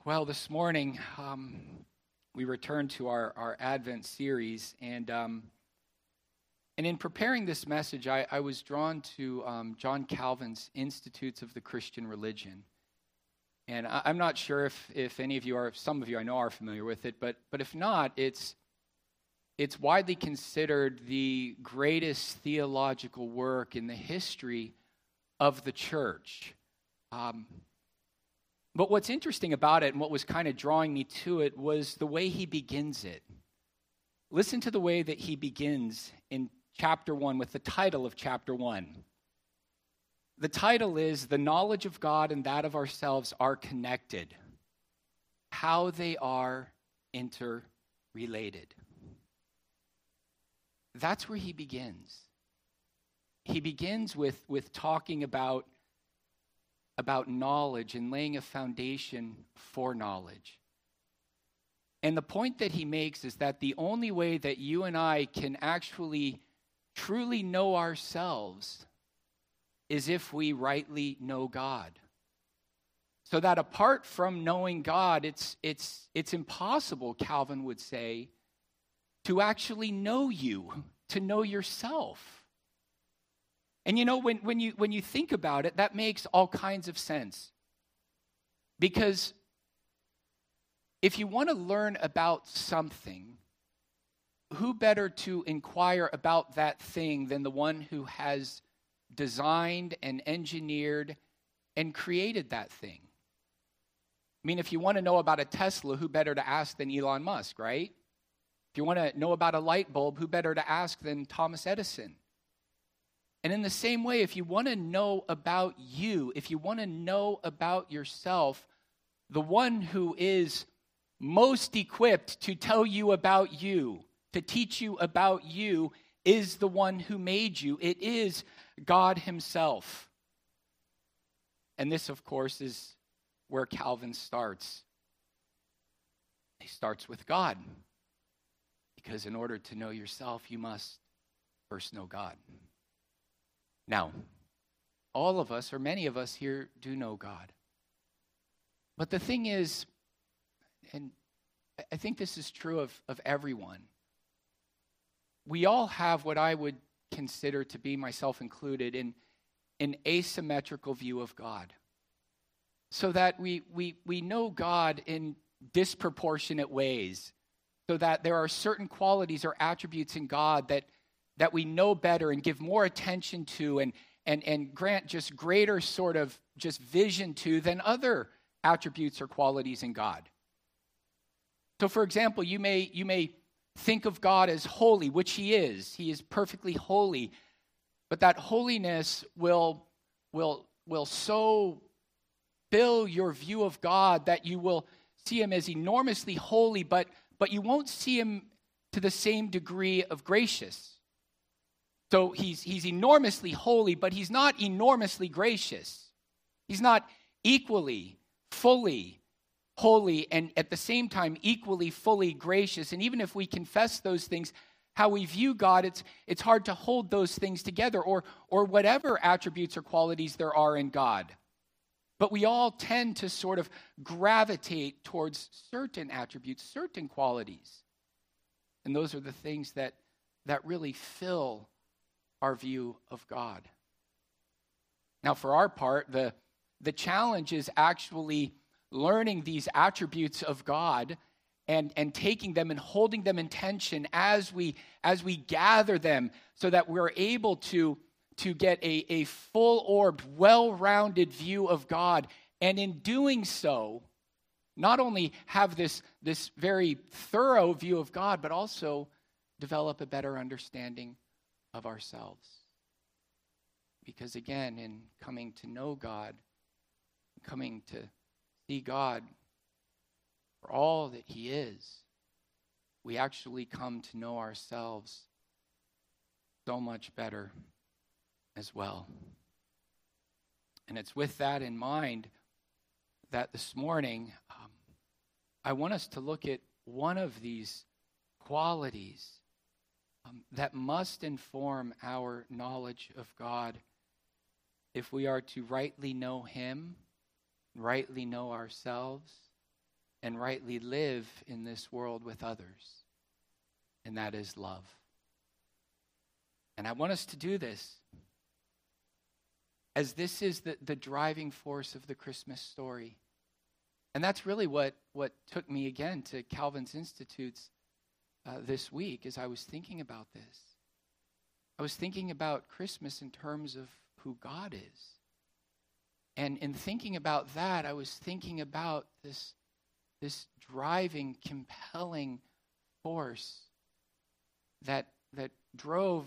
Well, this morning we returned to our Advent series, and in preparing this message, I was drawn to John Calvin's Institutes of the Christian Religion. And I'm not sure if any of you are, some of you I know are familiar with it, but if not, it's widely considered the greatest theological work in the history of the church. But what's interesting about it and what was kind of drawing me to it was the way he begins it. Listen to the way that he begins in chapter 1 with the title of chapter 1. The title is, "The Knowledge of God and that of ourselves are connected. How they are interrelated." That's where he begins. He begins with talking about knowledge and laying a foundation for knowledge. And the point that he makes is that the only way that you and I can actually truly know ourselves is if we rightly know God. So that apart from knowing God, it's impossible, Calvin would say, to actually know you, to know yourself. And you know, when you think about it, that makes all kinds of sense. Because if you want to learn about something, who better to inquire about that thing than the one who has designed and engineered and created that thing? I mean, if you want to know about a Tesla, who better to ask than Elon Musk, right? If you want to know about a light bulb, who better to ask than Thomas Edison? And in the same way, if you want to know about you, if you want to know about yourself, the one who is most equipped to tell you about you, to teach you about you, is the one who made you. It is God himself. And this, of course, is where Calvin starts. He starts with God. Because in order to know yourself, you must first know God. Now, all of us, or many of us here, do know God. But the thing is, and I think this is true of everyone, we all have what I would consider to be, myself included, in an asymmetrical view of God. So that we know God in disproportionate ways. So that there are certain qualities or attributes in God that we know better and give more attention to and grant just greater sort of just vision to than other attributes or qualities in God. So for example, you may think of God as holy, which he is. He is perfectly holy. But that holiness will so fill your view of God that you will see him as enormously holy, but you won't see him to the same degree of gracious. So he's enormously holy, but he's not enormously gracious. He's not equally, fully holy, and at the same time equally, fully gracious. And even if we confess those things, how we view God, it's hard to hold those things together, or whatever attributes or qualities there are in God. But we all tend to sort of gravitate towards certain attributes, certain qualities. And those are the things that really fill our view of God. Now, for our part, the challenge is actually learning these attributes of God and taking them and holding them in tension as we gather them, so that we're able to get a full-orbed, well-rounded view of God. And in doing so, not only have this very thorough view of God, but also develop a better understanding of ourselves. Because again, in coming to know God, coming to see God for all that he is, we actually come to know ourselves so much better as well. And it's with that in mind that this morning I want us to look at one of these qualities that must inform our knowledge of God if we are to rightly know him, rightly know ourselves, and rightly live in this world with others, and that is love. And I want us to do this, as this is the driving force of the Christmas story. And that's really what took me again to Calvin's Institutes this week, as I was thinking about this. I was thinking about Christmas in terms of who God is. And in thinking about that, I was thinking about this driving, compelling force that drove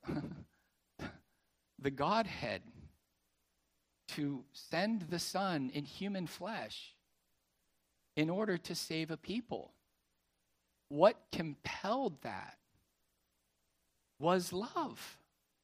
the Godhead to send the Son in human flesh in order to save a people. What compelled that was love.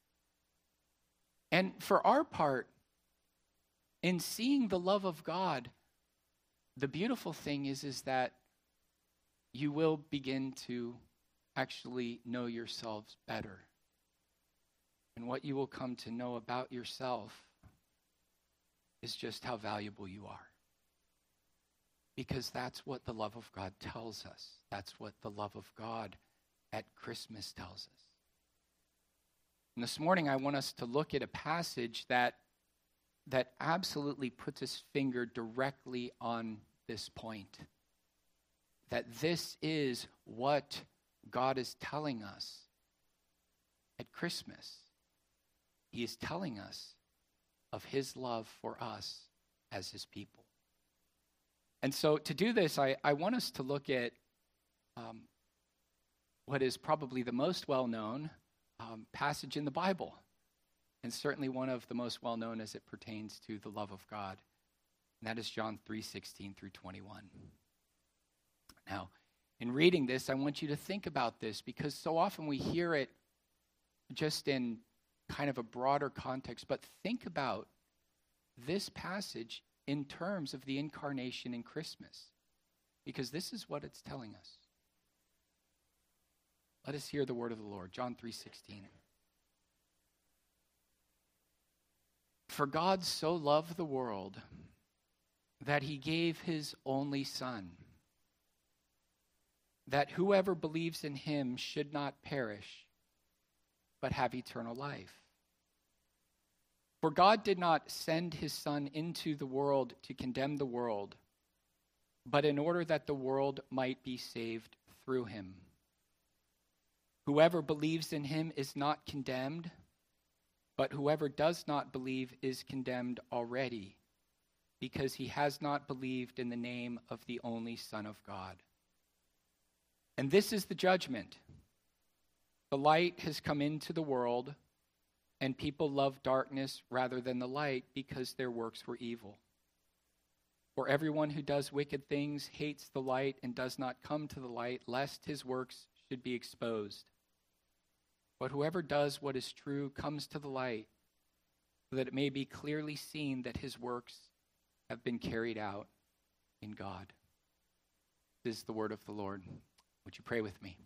And for our part, in seeing the love of God, the beautiful thing is that you will begin to actually know yourselves better. And what you will come to know about yourself is just how valuable you are. Because that's what the love of God tells us. That's what the love of God at Christmas tells us. And this morning I want us to look at a passage that absolutely puts its finger directly on this point. That this is what God is telling us at Christmas. He is telling us of his love for us as his people. And so to do this, I want us to look at what is probably the most well-known passage in the Bible, and certainly one of the most well-known as it pertains to the love of God. And that is John 3:16 through 21. Now, in reading this, I want you to think about this, because so often we hear it just in kind of a broader context, but think about this passage in terms of the incarnation in Christmas, because this is what it's telling us. Let us hear the word of the Lord. John 3:16. For God so loved the world that he gave his only Son, that whoever believes in him should not perish, but have eternal life. For God did not send his Son into the world to condemn the world, but in order that the world might be saved through him. Whoever believes in him is not condemned, but whoever does not believe is condemned already, because he has not believed in the name of the only Son of God. And this is the judgment. The light has come into the world, and people love darkness rather than the light, because their works were evil. For everyone who does wicked things hates the light and does not come to the light, lest his works should be exposed. But whoever does what is true comes to the light, so that it may be clearly seen that his works have been carried out in God. This is the word of the Lord. Would you pray with me?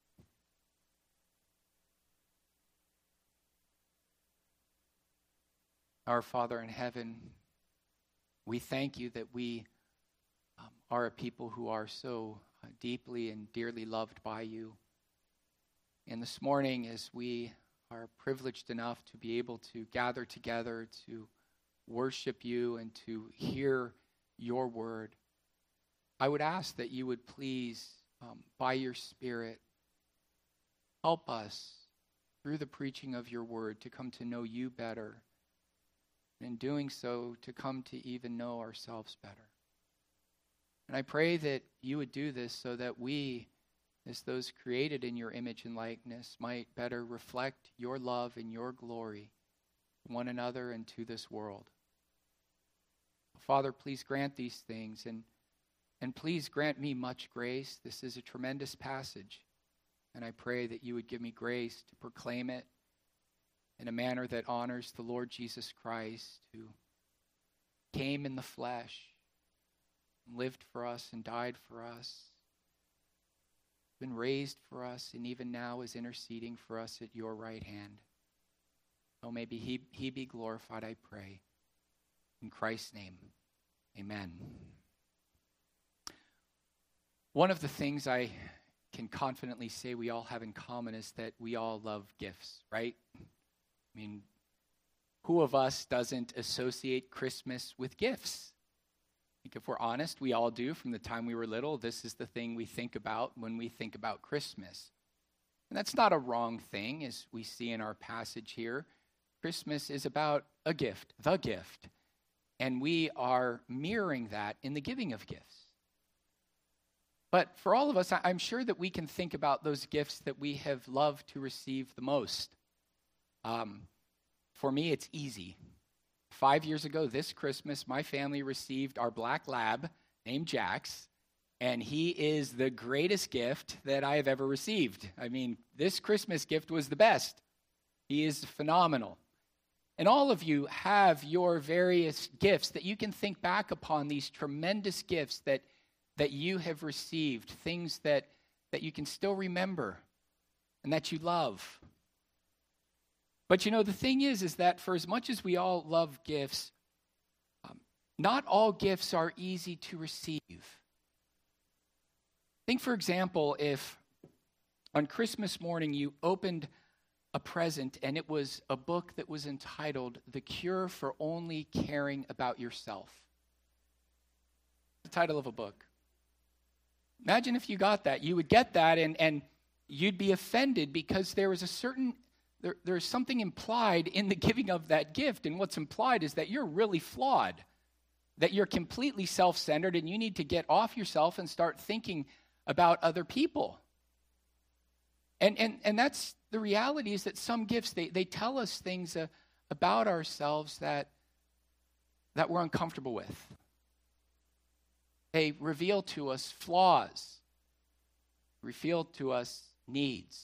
Our Father in heaven, we thank you that we are a people who are so deeply and dearly loved by you. And this morning, as we are privileged enough to be able to gather together to worship you and to hear your word, I would ask that you would please, by your Spirit, help us through the preaching of your word to come to know you better, and in doing so, to come to even know ourselves better. And I pray that you would do this so that we, as those created in your image and likeness, might better reflect your love and your glory to one another and to this world. Father, please grant these things, and please grant me much grace. This is a tremendous passage, and I pray that you would give me grace to proclaim it in a manner that honors the Lord Jesus Christ, who came in the flesh, lived for us and died for us, been raised for us, and even now is interceding for us at your right hand. Oh, maybe he be glorified, I pray. In Christ's name, amen. One of the things I can confidently say we all have in common is that we all love gifts, right? I mean, who of us doesn't associate Christmas with gifts? I think if we're honest, we all do. From the time we were little, this is the thing we think about when we think about Christmas. And that's not a wrong thing, as we see in our passage here. Christmas is about a gift, the gift. And we are mirroring that in the giving of gifts. But for all of us, I'm sure that we can think about those gifts that we have loved to receive the most. For me, it's easy. 5 years ago this Christmas, my family received our black lab named Jax, and he is the greatest gift that I have ever received. I mean, this Christmas gift was the best. He is phenomenal. And all of you have your various gifts that you can think back upon, these tremendous gifts that you have received, things that you can still remember and that you love. But you know, the thing is that for as much as we all love gifts, not all gifts are easy to receive. Think, for example, if on Christmas morning you opened a present and it was a book that was entitled The Cure for Only Caring About Yourself. The title of a book. Imagine if you got that. You would get that and you'd be offended because there was there's something implied in the giving of that gift. And what's implied is that you're really flawed, that you're completely self-centered and you need to get off yourself and start thinking about other people. And that's the reality, is that some gifts, they tell us things about ourselves that we're uncomfortable with. They reveal to us flaws, reveal to us needs.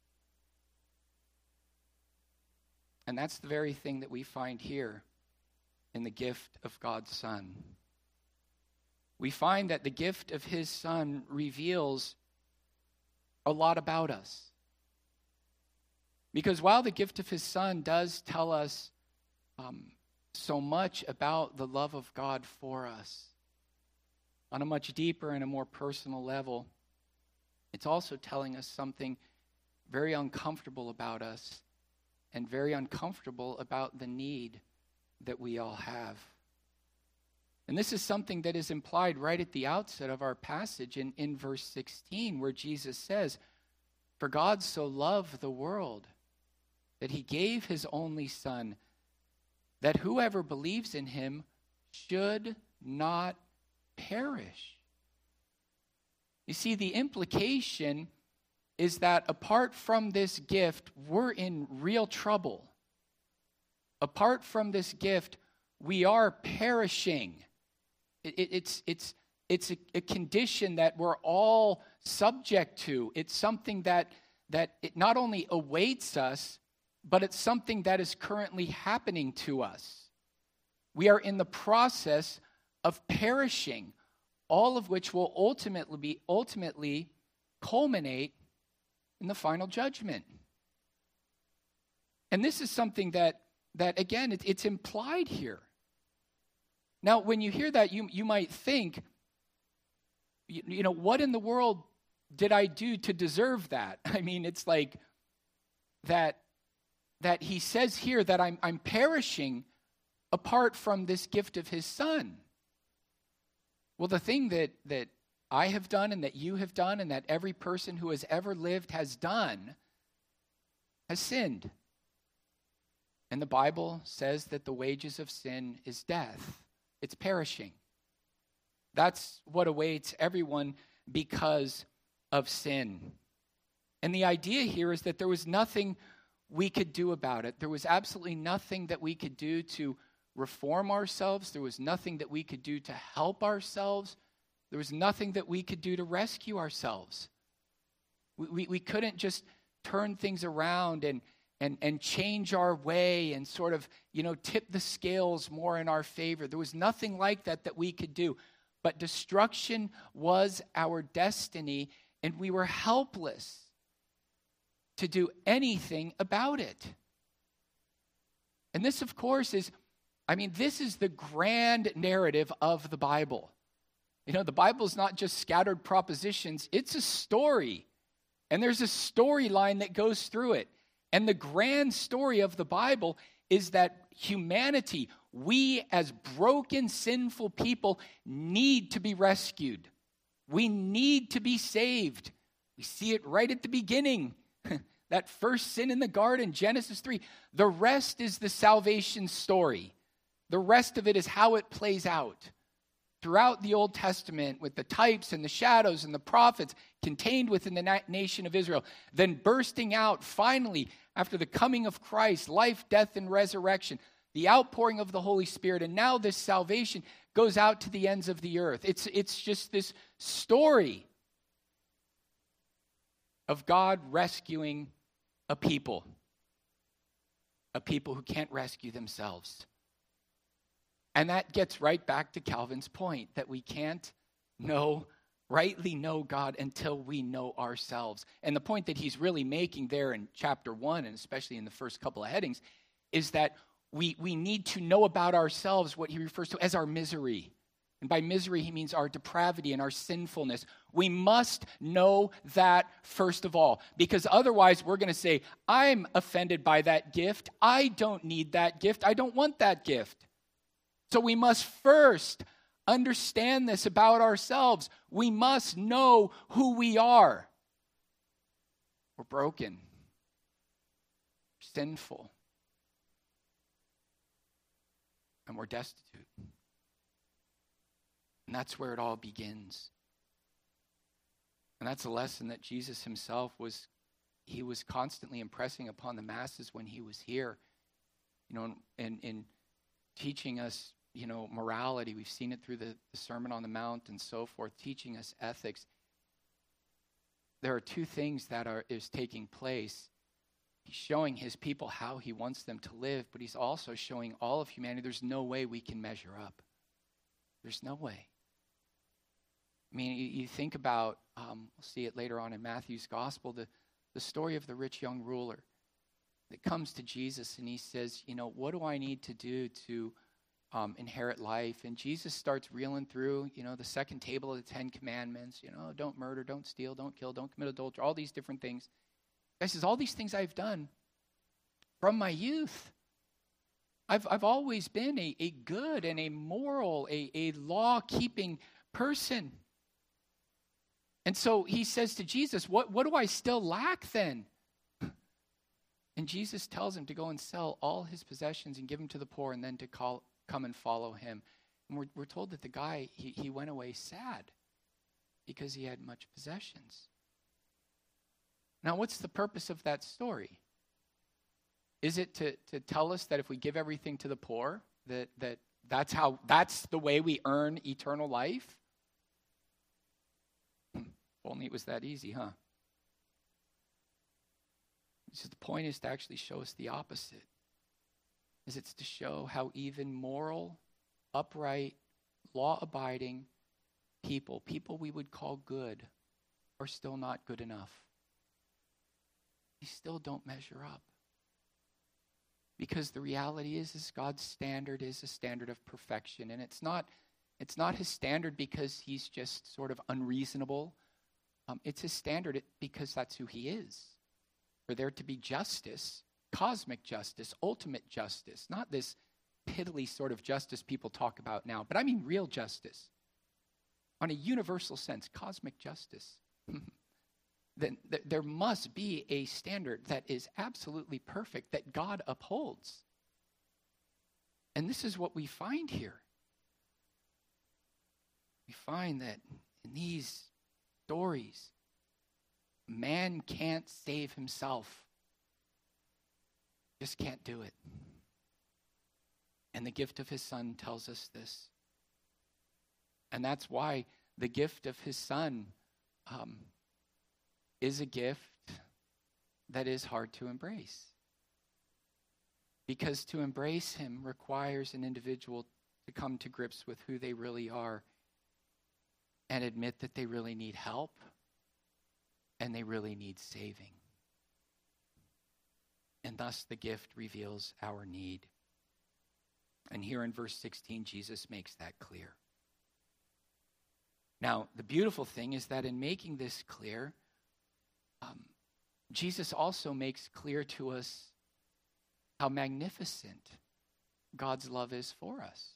And that's the very thing that we find here in the gift of God's Son. We find that the gift of his Son reveals a lot about us. Because while the gift of his Son does tell us so much about the love of God for us, on a much deeper and a more personal level, it's also telling us something very uncomfortable about us and very uncomfortable about the need that we all have. And this is something that is implied right at the outset of our passage in verse 16, where Jesus says, "For God so loved the world that he gave his only Son, that whoever believes in him should not perish." You see, the implication is that apart from this gift, we're in real trouble. Apart from this gift, we are perishing. It's a condition that we're all subject to. It's something that it not only awaits us, but it's something that is currently happening to us. We are in the process of perishing, all of which will ultimately culminate in the final judgment. And this is something that again, it's implied here. Now, when you hear that, you might think, you know, what in the world did I do to deserve that? I mean, it's like that he says here that I'm perishing apart from this gift of his Son. Well, the thing that I have done and that you have done and that every person who has ever lived has done has sinned. And the Bible says that the wages of sin is death. It's perishing. That's what awaits everyone because of sin. And the idea here is that there was nothing we could do about it. There was absolutely nothing that we could do to reform ourselves. There was nothing that we could do to help ourselves. There was nothing that we could do to rescue ourselves. We couldn't just turn things around and change our way and sort of, tip the scales more in our favor. There was nothing like that we could do. But destruction was our destiny, and we were helpless to do anything about it. And this, of course, this is the grand narrative of the Bible. The Bible's not just scattered propositions, it's a story. And there's a storyline that goes through it. And the grand story of the Bible is that humanity, we as broken, sinful people, need to be rescued. We need to be saved. We see it right at the beginning. That first sin in the garden, Genesis 3. The rest is the salvation story. The rest of it is how it plays out throughout the Old Testament with the types and the shadows and the prophets contained within the nation of Israel, then bursting out finally after the coming of Christ, life, death, and resurrection, the outpouring of the Holy Spirit, and now this salvation goes out to the ends of the earth. It's just this story of God rescuing a people who can't rescue themselves. And that gets right back to Calvin's point that we can't rightly know God until we know ourselves. And the point that he's really making there in chapter 1, and especially in the first couple of headings, is that we need to know about ourselves what he refers to as our misery. And by misery, he means our depravity and our sinfulness. We must know that first of all, because otherwise we're going to say, I'm offended by that gift. I don't need that gift. I don't want that gift. So we must first understand this about ourselves. We must know who we are. We're broken. We're sinful. And we're destitute. And that's where it all begins. And that's a lesson that Jesus himself was constantly impressing upon the masses when he was here. In teaching us, morality. We've seen it through the Sermon on the Mount and so forth, teaching us ethics. There are two things that is taking place. He's showing his people how he wants them to live, but he's also showing all of humanity there's no way we can measure up. There's no way. I mean, you think about, we'll see it later on in Matthew's gospel, the story of the rich young ruler that comes to Jesus and he says, what do I need to do to inherit life? And Jesus starts reeling through, the second table of the 10 Commandments, don't murder, don't steal, don't kill, don't commit adultery, all these different things. He says, all these things I've done from my youth. I've always been a good and a moral, a law-keeping person. And so he says to Jesus, what do I still lack then? And Jesus tells him to go and sell all his possessions and give them to the poor and then to come and follow him. And we're told that the guy, he went away sad because he had much possessions. Now, what's the purpose of that story? Is it to tell us that if we give everything to the poor, that's the way we earn eternal life? If only it was that easy, huh? So the point is to actually show us the opposite. It's to show how even moral, upright, law-abiding people we would call good, are still not good enough. They still don't measure up. Because the reality is God's standard is a standard of perfection. And it's not his standard because he's just sort of unreasonable. It's his standard because that's who he is. For there to be justice, cosmic justice, ultimate justice, not this piddly sort of justice people talk about now, but I mean real justice. On a universal sense, cosmic justice. Then there must be a standard that is absolutely perfect that God upholds. And this is what we find here. We find that in these stories, man can't save himself. Just can't do it. And the gift of his son tells us this. And that's why the gift of his son is a gift that is hard to embrace. Because to embrace him requires an individual to come to grips with who they really are and admit that they really need help and they really need saving. And thus the gift reveals our need. And here in verse 16, Jesus makes that clear. Now, the beautiful thing is that in making this clear, Jesus also makes clear to us how magnificent God's love is for us.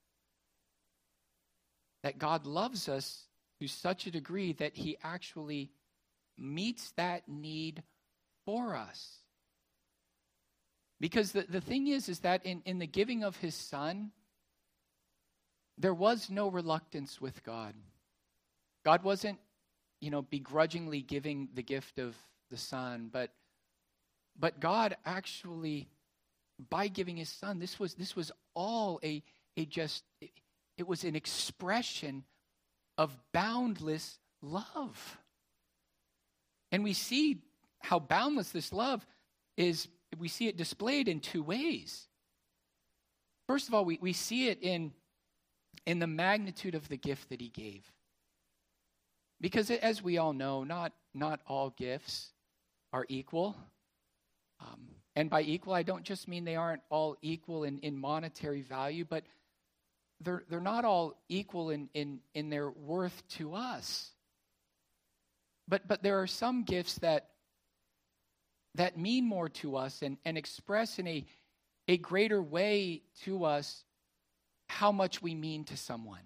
That God loves us to such a degree that he actually meets that need for us. Because the thing is that in the giving of his Son, there was no reluctance with God. God wasn't, begrudgingly giving the gift of the Son, but God actually, by giving his Son, this was all it was an expression of boundless love. And we see how boundless this love is. We see it displayed in two ways. First of all, we see it in the magnitude of the gift that he gave. Because as we all know, not all gifts are equal. And by equal, I don't just mean they aren't all equal in monetary value, but they're not all equal in their worth to us. But there are some gifts that mean more to us and express in a greater way to us how much we mean to someone.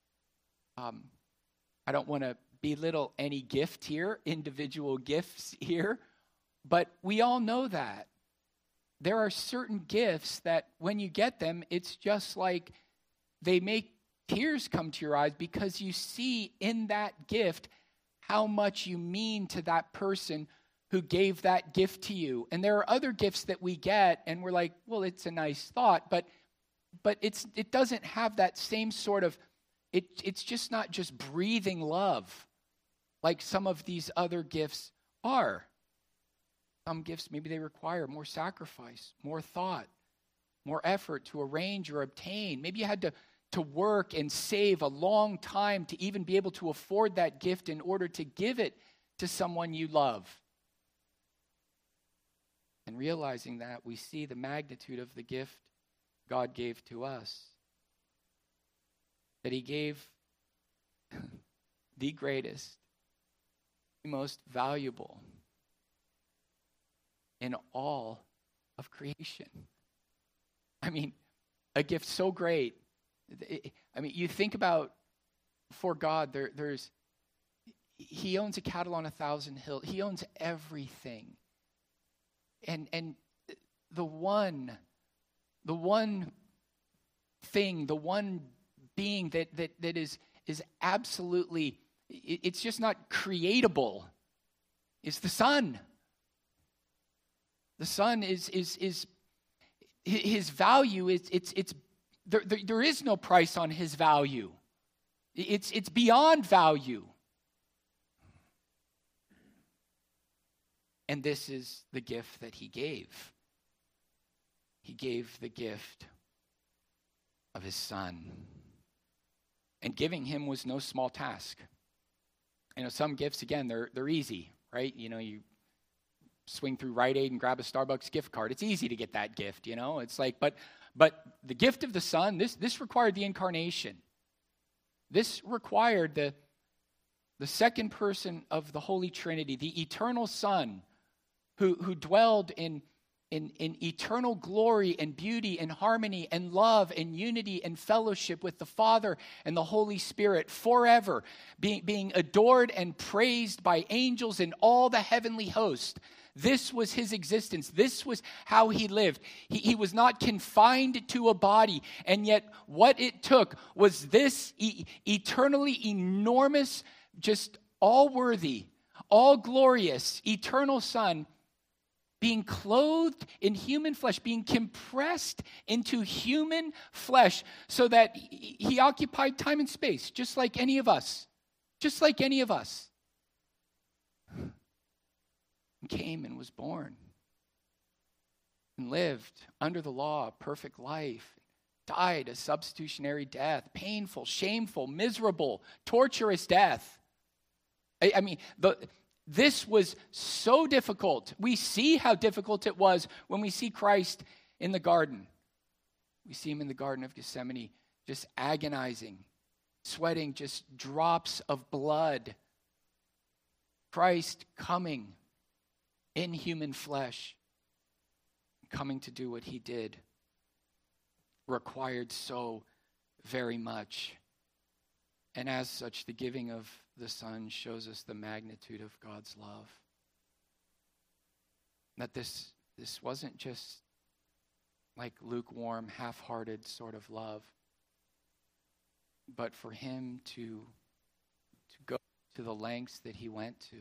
I don't want to belittle any gift here, individual gifts here, but we all know that. There are certain gifts that when you get them, it's just like they make tears come to your eyes because you see in that gift how much you mean to that person who gave that gift to you. And there are other gifts that we get and we're like, well, it's a nice thought, but it doesn't have that same sort of, it's just not just breathing love like some of these other gifts are. Some gifts, maybe they require more sacrifice, more thought, more effort to arrange or obtain. Maybe you had to work and save a long time to even be able to afford that gift in order to give it to someone you love. And realizing that, we see the magnitude of the gift God gave to us. That he gave the greatest, the most valuable in all of creation. I mean, a gift so great. You think about, for God, he owns a cattle on 1,000 hills. He owns everything. And the one thing, the one being that is absolutely, it's just not creatable, is the Son. The Son is his value. There is no price on his value. It's beyond value. And this is the gift that he gave. He gave the gift of his Son. And giving him was no small task. Some gifts, again, they're easy, right? You swing through Rite Aid and grab a Starbucks gift card. It's easy to get that gift, It's like, but the gift of the Son, this required the incarnation. This required the second person of the Holy Trinity, the eternal Son, who dwelled in eternal glory and beauty and harmony and love and unity and fellowship with the Father and the Holy Spirit forever, being adored and praised by angels and all the heavenly host. This was his existence. This was how he lived. He was not confined to a body, and yet what it took was this eternally enormous, just all worthy, all glorious, eternal Son being clothed in human flesh, being compressed into human flesh so that he occupied time and space, just like any of us. Just like any of us. And came and was born. And lived under the law, a perfect life. Died a substitutionary death. Painful, shameful, miserable, torturous death. This was so difficult. We see how difficult it was when we see Christ in the garden. We see him in the Garden of Gethsemane, just agonizing sweating just drops of blood. Christ coming in human flesh, coming to do what he did, required so very much. And as such, the giving of the Son shows us the magnitude of God's love. That this wasn't just like lukewarm, half-hearted sort of love, but for him to go to the lengths that he went to,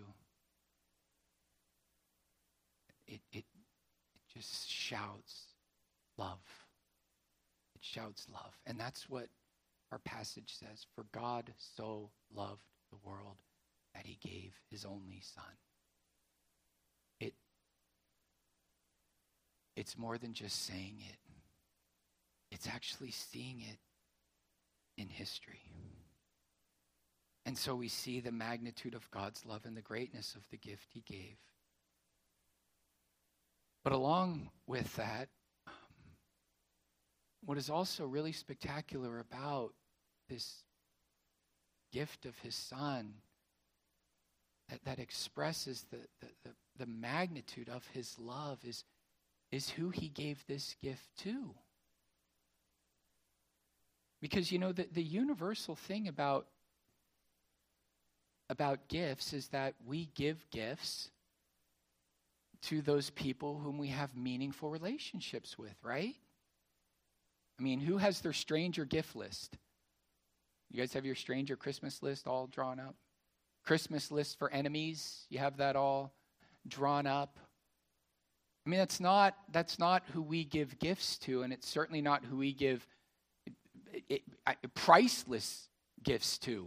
it just shouts love. It shouts love. And that's what our passage says. For God so loved the world that he gave his only Son. It's more than just saying it. It's actually seeing it in history. And so we see the magnitude of God's love and the greatness of the gift he gave. But along with that, what is also really spectacular about this gift of his Son that expresses the magnitude of his love is who he gave this gift to. Because, the universal thing about gifts is that we give gifts to those people whom we have meaningful relationships with, right? I mean, who has their stranger gift list? You guys have your stranger Christmas list all drawn up? Christmas list for enemies, you have that all drawn up? I mean, that's not who we give gifts to, and it's certainly not who we give priceless gifts to.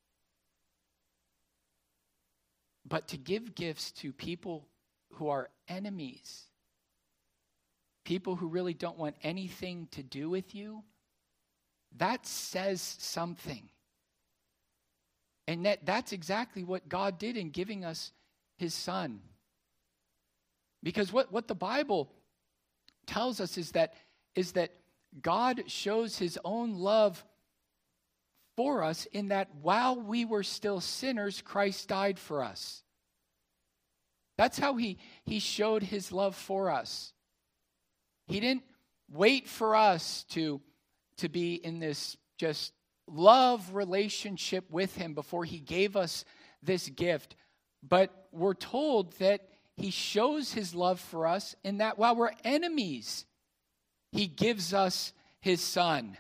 But to give gifts to people who are enemies, people who really don't want anything to do with you, that says something. And that's exactly what God did in giving us his Son. Because what the Bible tells us is that God shows his own love for us in that while we were still sinners, Christ died for us. That's how he showed his love for us. He didn't wait for us to be in this just love relationship with him before he gave us this gift. But we're told that he shows his love for us in that while we're enemies, he gives us his Son.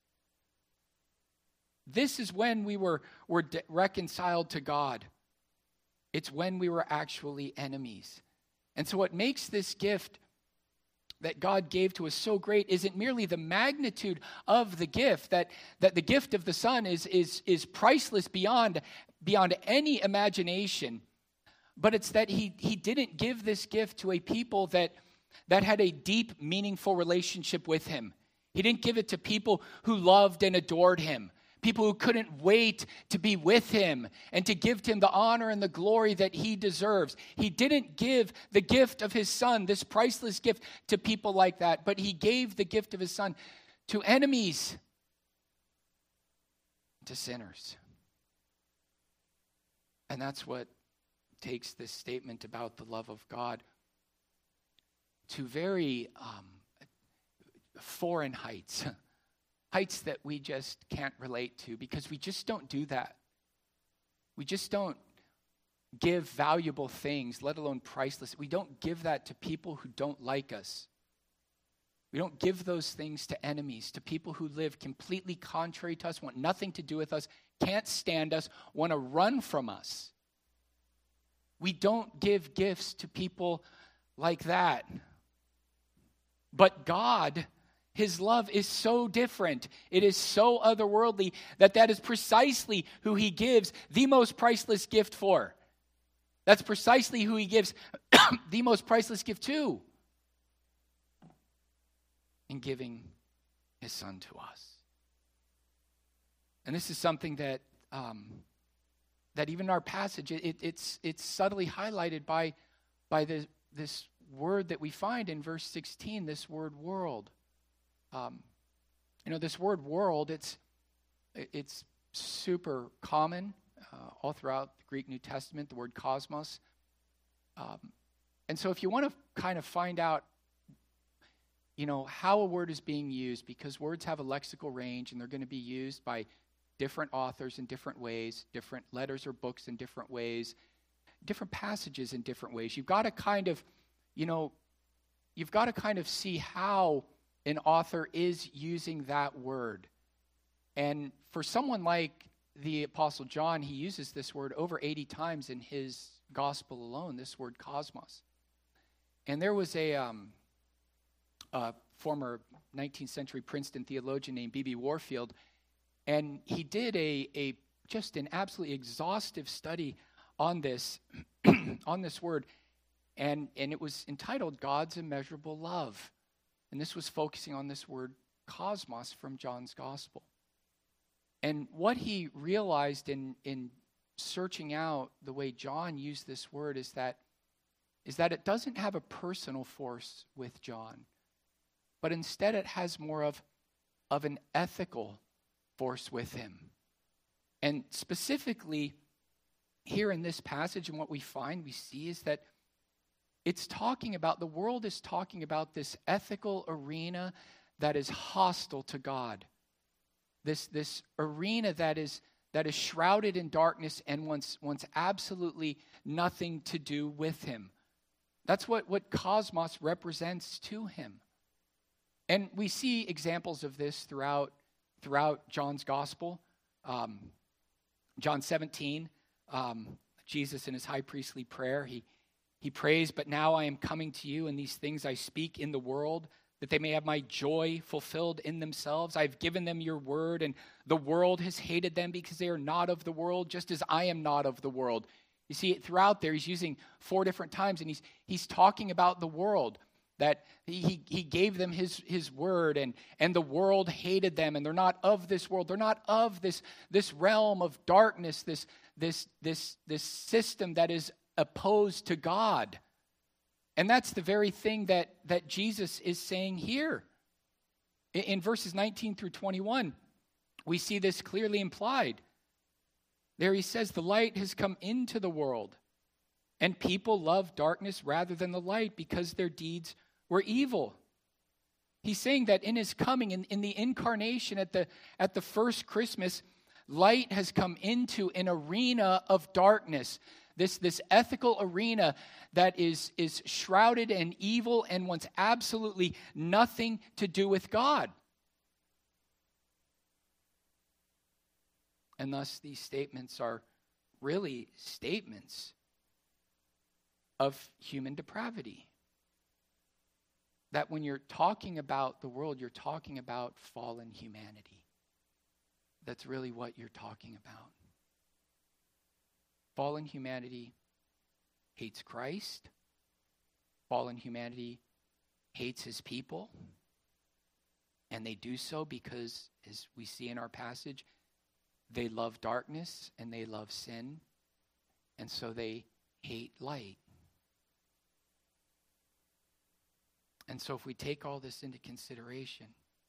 This is when we were reconciled to God. It's when we were actually enemies. And so what makes this gift that God gave to us so great isn't merely the magnitude of the gift, that the gift of the Son is priceless beyond any imagination. But it's that he didn't give this gift to a people that had a deep, meaningful relationship with him. He didn't give it to people who loved and adored him, people who couldn't wait to be with him and to give him the honor and the glory that he deserves. He didn't give the gift of his Son, this priceless gift, to people like that, but he gave the gift of his Son to enemies, to sinners. And that's what takes this statement about the love of God to very foreign heights, heights that we just can't relate to because we just don't do that. We just don't give valuable things, let alone priceless. We don't give that to people who don't like us. We don't give those things to enemies, to people who live completely contrary to us, want nothing to do with us, can't stand us, want to run from us. We don't give gifts to people like that. But God, his love is so different. It is so otherworldly that is precisely who he gives the most priceless gift for. That's precisely who he gives the most priceless gift to in giving his Son to us. And this is something that even in our passage, it's subtly highlighted by this word that we find in verse 16, this word world. This word world, it's super common all throughout the Greek New Testament, the word cosmos. And so if you want to kind of find out, how a word is being used, because words have a lexical range and they're going to be used by different authors in different ways, different letters or books in different ways, different passages in different ways. You've got to kind of see how an author is using that word. And for someone like the Apostle John, he uses this word over 80 times in his gospel alone, this word cosmos. And there was a former 19th century Princeton theologian named B.B. Warfield, and he did just an absolutely exhaustive study on this on this word, and it was entitled God's Immeasurable Love. And this was focusing on this word cosmos from John's gospel. And what he realized in searching out the way John used this word is that it doesn't have a personal force with John, but instead it has more of an ethical force with him. And specifically here in this passage, and what we see is that the world is talking about this ethical arena that is hostile to God. This arena that is shrouded in darkness and wants absolutely nothing to do with him. That's what cosmos represents to him. And we see examples of this throughout John's gospel. John 17, Jesus in his high priestly prayer, he prays, "But now I am coming to you, and these things I speak in the world, that they may have my joy fulfilled in themselves. I've given them your word, and the world has hated them because they are not of the world, just as I am not of the world." You see, throughout there, he's using 4 different times, and he's talking about the world, that he gave them his word, and the world hated them, and they're not of this world. They're not of this realm of darkness, this system that is opposed to God. And that's the very thing that Jesus is saying here. In verses 19 through 21, we see this clearly implied. There he says, "The light has come into the world, and people love darkness rather than the light because their deeds were evil." He's saying that in his coming, in the incarnation at the first Christmas, light has come into an arena of darkness. This ethical arena that is shrouded in evil and wants absolutely nothing to do with God. And thus these statements are really statements of human depravity. That when you're talking about the world, you're talking about fallen humanity. That's really what you're talking about. Fallen humanity hates Christ. Fallen humanity hates his people. And they do so because, as we see in our passage, they love darkness and they love sin. And so they hate light. And so if we take all this into consideration,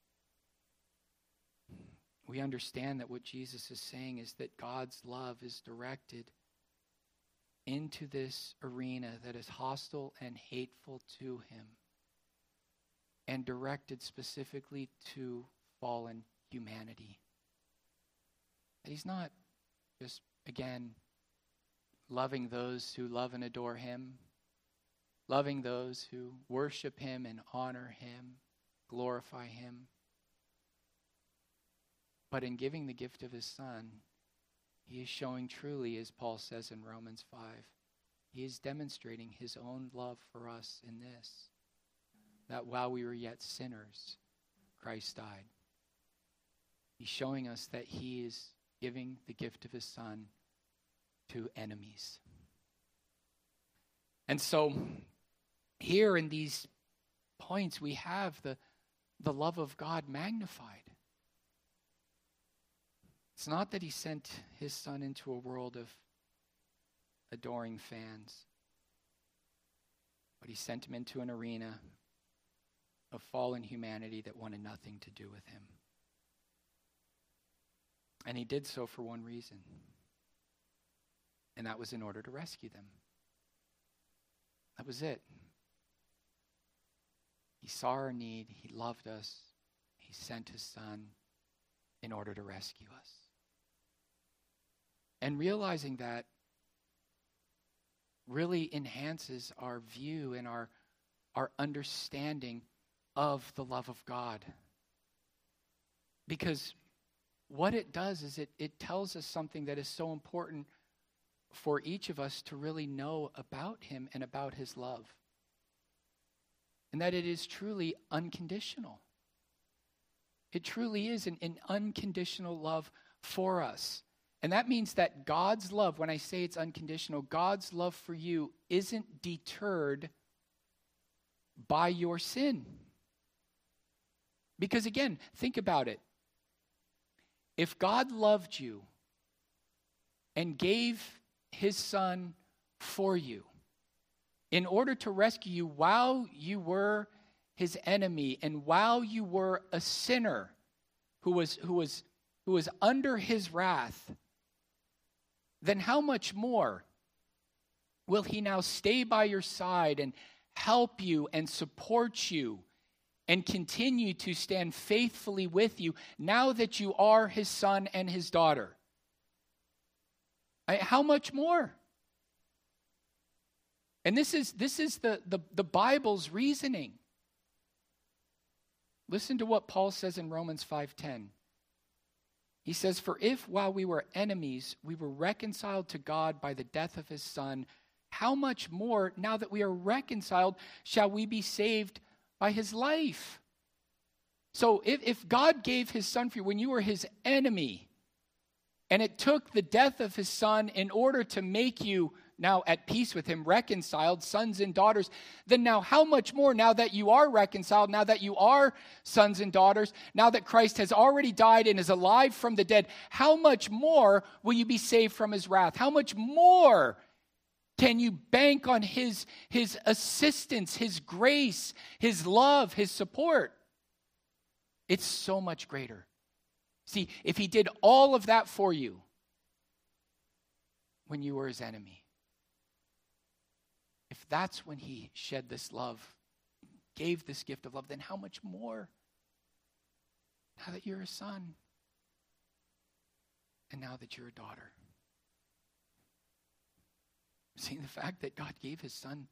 we understand that what Jesus is saying is that God's love is directed into this arena that is hostile and hateful to him, and directed specifically to fallen humanity. That he's not just, again, loving those who love and adore him, loving those who worship him and honor him, glorify him. But in giving the gift of his Son, he is showing truly, as Paul says in Romans 5, he is demonstrating his own love for us in this, that while we were yet sinners, Christ died. He's showing us that he is giving the gift of his Son to enemies. And so here in these points, we have the love of God magnified. It's not that he sent his Son into a world of adoring fans, but he sent him into an arena of fallen humanity that wanted nothing to do with him. And he did so for one reason. And that was in order to rescue them. That was it. He saw our need. He loved us. He sent his son in order to rescue us. And realizing that really enhances our view and our understanding of the love of God. Because what it does is it tells us something that is so important for each of us to really know about him and about his love. And that it is truly unconditional. It truly is an unconditional love for us. And that means that God's love, when I say it's unconditional, God's love for you isn't deterred by your sin. Because again, think about it. If God loved you and gave his son for you in order to rescue you while you were his enemy and while you were a sinner who was under his wrath, then how much more will he now stay by your side and help you and support you and continue to stand faithfully with you now that you are his son and his daughter? How much more? And this is the Bible's reasoning. Listen to what Paul says in Romans 5:10. He says, "For if while we were enemies, we were reconciled to God by the death of his son, how much more, now that we are reconciled, shall we be saved by his life?" So if God gave his son for you when you were his enemy, and it took the death of his son in order to make you now at peace with him, reconciled, sons and daughters, then now how much more, now that you are reconciled, now that you are sons and daughters, now that Christ has already died and is alive from the dead, how much more will you be saved from his wrath? How much more can you bank on his assistance, his grace, his love, his support? It's so much greater. See, if he did all of that for you when you were his enemy, if that's when he shed this love, gave this gift of love, then how much more now that you're a son and now that you're a daughter? See, the fact that God gave his son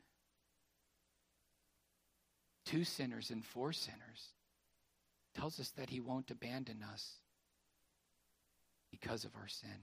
to sinners and for sinners tells us that he won't abandon us because of our sin.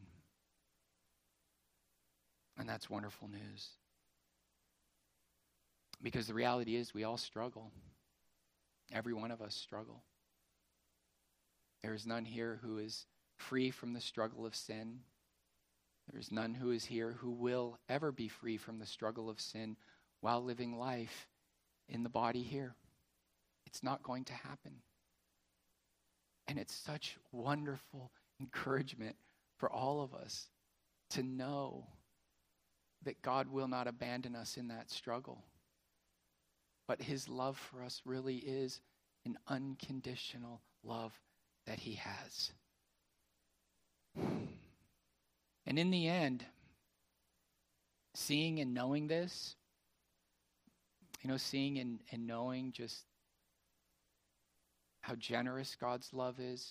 And that's wonderful news. Because the reality is we all struggle. Every one of us struggle. There is none here who is free from the struggle of sin. There is none who is here who will ever be free from the struggle of sin while living life in the body here. It's not going to happen. And it's such wonderful encouragement for all of us to know that God will not abandon us in that struggle. But his love for us really is an unconditional love that he has. And in the end, seeing and knowing this, seeing and knowing just how generous God's love is,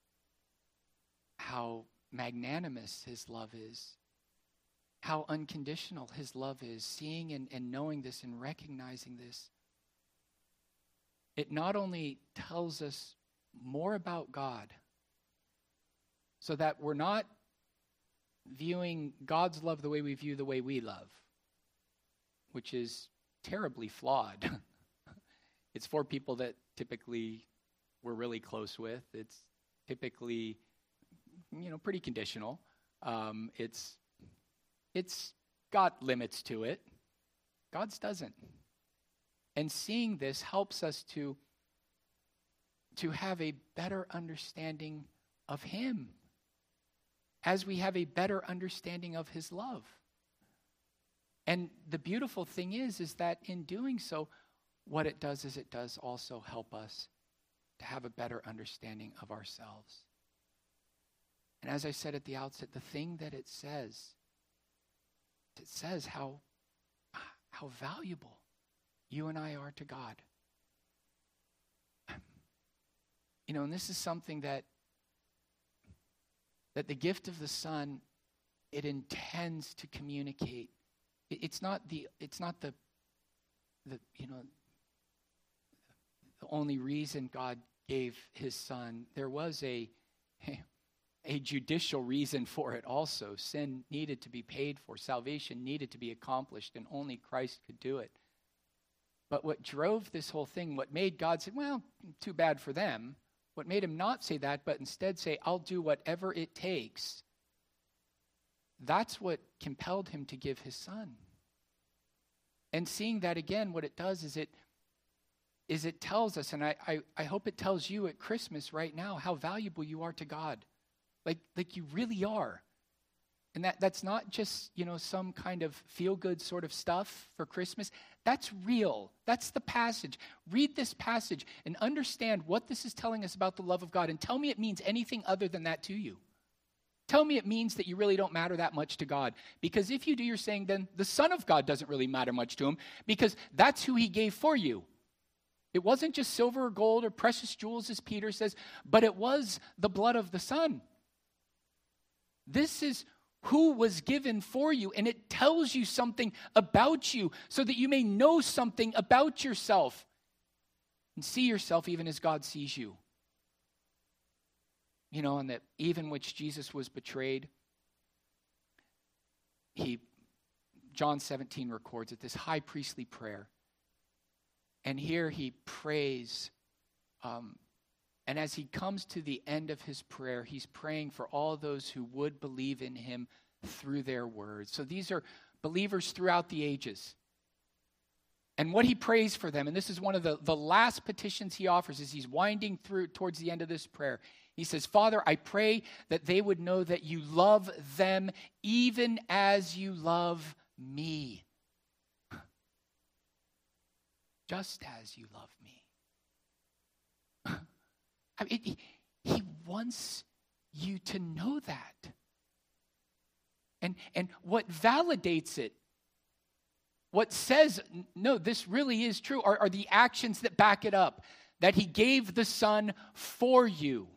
how magnanimous his love is, how unconditional his love is, seeing and knowing this and recognizing this, it not only tells us more about God, so that we're not viewing God's love the way we view the way we love, which is terribly flawed. It's for people that typically we're really close with. It's typically, pretty conditional. It's got limits to it. God's doesn't. And seeing this helps us to have a better understanding of him as we have a better understanding of his love. And the beautiful thing is that in doing so, what it does is it does also help us to have a better understanding of ourselves And as I said at the outset, the thing that it says how valuable you and I are to God. And this is something that the gift of the Son, it intends to communicate. It's not the only reason God gave his Son. There was a judicial reason for it also. Sin needed to be paid for. Salvation needed to be accomplished, and only Christ could do it. But what drove this whole thing, what made God say, well, too bad for them, what made him not say that, but instead say, I'll do whatever it takes, that's what compelled him to give his Son. And seeing that again, what it does is it tells us, and I hope it tells you at Christmas right now, how valuable you are to God. Like you really are. And that's not just, some kind of feel-good sort of stuff for Christmas. That's real. That's the passage. Read this passage and understand what this is telling us about the love of God. And tell me it means anything other than that to you. Tell me it means that you really don't matter that much to God. Because if you do, you're saying then the Son of God doesn't really matter much to him, because that's who he gave for you. It wasn't just silver or gold or precious jewels, as Peter says, but it was the blood of the Son. This is who was given for you, and it tells you something about you so that you may know something about yourself and see yourself even as God sees you. And that even which Jesus was betrayed, John 17 records it, this high priestly prayer. And here he prays, and as he comes to the end of his prayer, he's praying for all those who would believe in him through their words. So these are believers throughout the ages. And what he prays for them, and this is one of the last petitions he offers as he's winding through towards the end of this prayer. He says, Father, I pray that they would know that you love them even as you love me. Just as you love me. He wants you to know that. And what validates it, what says, no, this really is true, are the actions that back it up. That he gave the Son for you.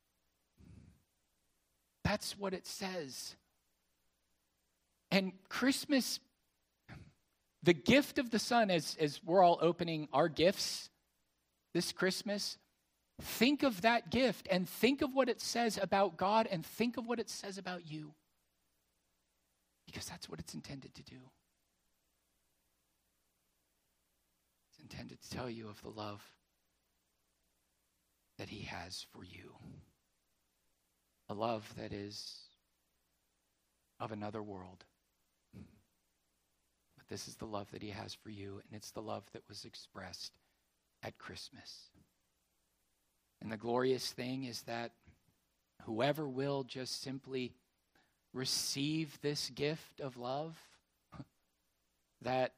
That's what it says. And Christmas, the gift of the Son, as we're all opening our gifts this Christmas, think of that gift and think of what it says about God and think of what it says about you. Because that's what it's intended to do. It's intended to tell you of the love that he has for you. A love that is of another world. But this is the love that he has for you, and it's the love that was expressed at Christmas. And the glorious thing is that whoever will just simply receive this gift of love, that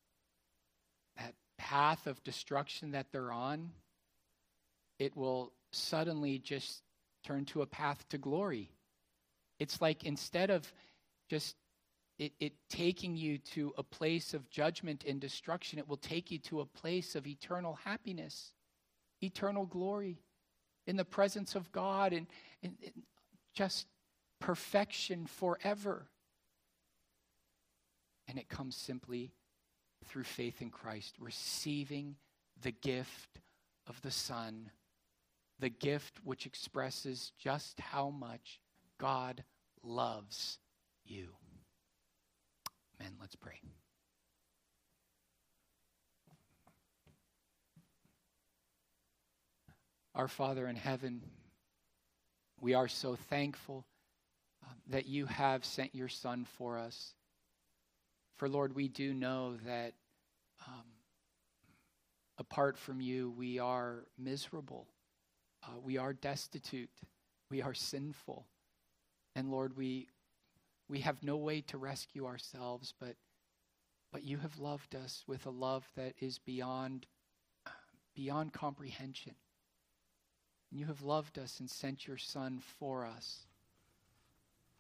path of destruction that they're on, it will suddenly just turn to a path to glory. It's like instead of just it taking you to a place of judgment and destruction, it will take you to a place of eternal happiness, eternal glory in the presence of God and just perfection forever. And it comes simply through faith in Christ, receiving the gift of the Son, the gift which expresses just how much God loves you. Amen. Let's pray. Our Father in heaven, we are so thankful that you have sent your Son for us. For Lord, we do know that apart from you, we are miserable. We are destitute. We are sinful. And Lord, we have no way to rescue ourselves, but you have loved us with a love that is beyond comprehension. And you have loved us and sent your Son for us.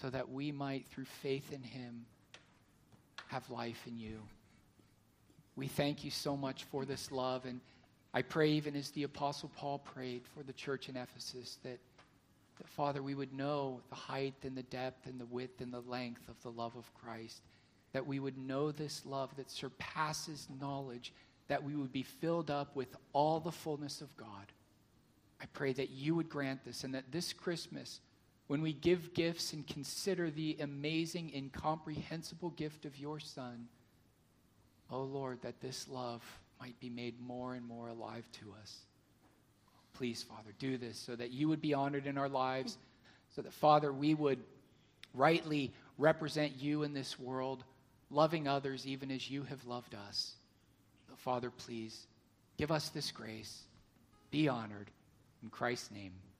so that we might, through faith in him, have life in you. We thank you so much for this love, and I pray, even as the Apostle Paul prayed for the church in Ephesus, that Father, we would know the height and the depth and the width and the length of the love of Christ, that we would know this love that surpasses knowledge, that we would be filled up with all the fullness of God. I pray that you would grant this, and that this Christmas, when we give gifts and consider the amazing, incomprehensible gift of your Son, oh Lord, that this love might be made more and more alive to us. Please, Father, do this so that you would be honored in our lives, so that, Father, we would rightly represent you in this world, loving others even as you have loved us. So, Father, please, give us this grace. Be honored. In Christ's name.